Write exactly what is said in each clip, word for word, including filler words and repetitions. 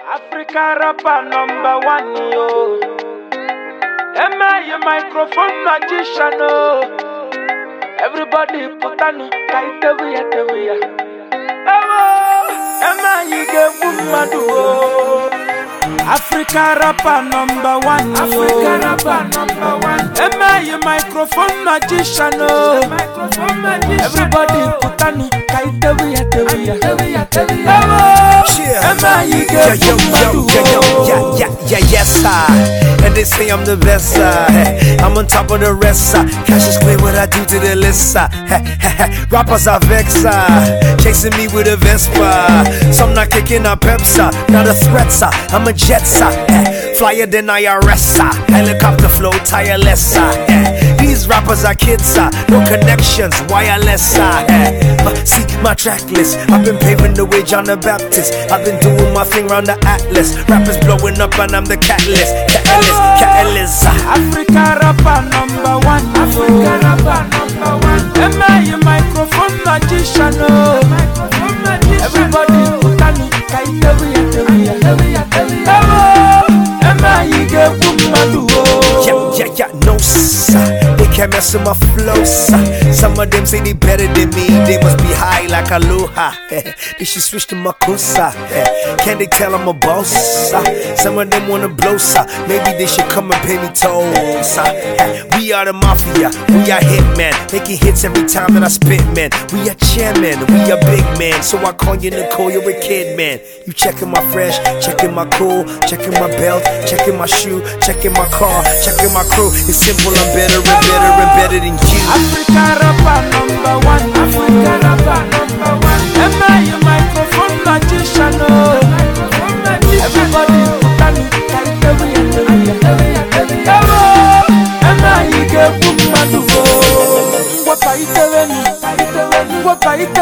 Africa rapper number one, yo. Am I a microphone magician, oh? Everybody put on kaite we at the way. Am I a good woman, oh? Africa rapper number one, Africa rapper number one. Am I a microphone magician, oh? Everybody put on kaite we at the way. Am I a good woman, oh? Yeah, yeah, yes, I. And they say I'm the best, uh, hey, I'm on top of the rest, uh, cash is clear what I do to the list, uh, hey, hey, hey, rappers are vex, uh, chasing me with a Vespa, some not kicking a Pepsi, not a threat, uh, I'm a jet, uh, hey, flyer than I R S, uh, helicopter flow, tireless, uh, hey, these rappers are kids, uh, no connections, wireless, uh, hey, uh, see my track list, I've been paving the way, John the Baptist, I've been doing my thing round the Atlas, rappers blowing up and I'm the catalyst, catalyst. Africa rapper number one, Africa rapper number one. Am I a microphone magician? Oh, everybody put on it, kaite we at the way. Am I a good woman? Oh, yeah, yeah, yeah, no sir. They can't mess with my flow, sir. Some of them say they better than me. They must be high like Aloha. They should switch to Makusa. Can they tell I'm a boss? Some of them wanna blow, sir. Maybe they should come and pay me tolls, sir. We are the mafia, we are hitmen, making hits every time that I spit, man. We are chairman, we are big man. So I call you Nicole, you're a kid, man. You checking my fresh, checking my cool, checking my belt, checking my shoe, checking my car, checking my crew. It's simple, I'm better and better and better than you. Africa rapper number one, Africa rapper number one. Am I a microphone magician? Oh, everybody put on it, kaite we at the way. Am I a good woman? Oh, what kaite we, what kaite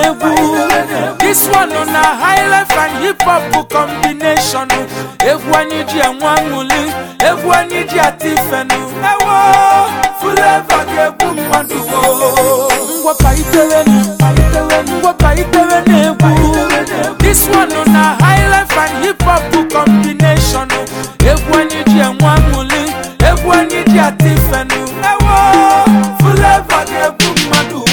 we. This one on a high life and hip hop combination. Everyone need you and one muli, everyone need you a Tiffany. Full of a good woman. What kaite we, what kaite we. This one on a high life and hip hop combination. Everyone need you and one muli, everyone need you a Tiffany. Full of a good woman.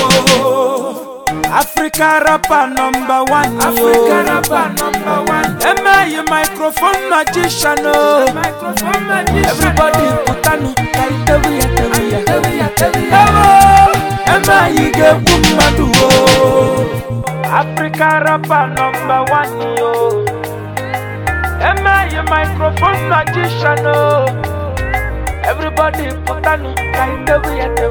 Africa rapper number one, Africa rapper number one. Am I a microphone magician? Oh, everybody put on it, kaite we at the way. Am I a good woman? Oh, Africa rapper number one, yo. Am I a microphone magician? Oh, everybody put on it, kaite we at the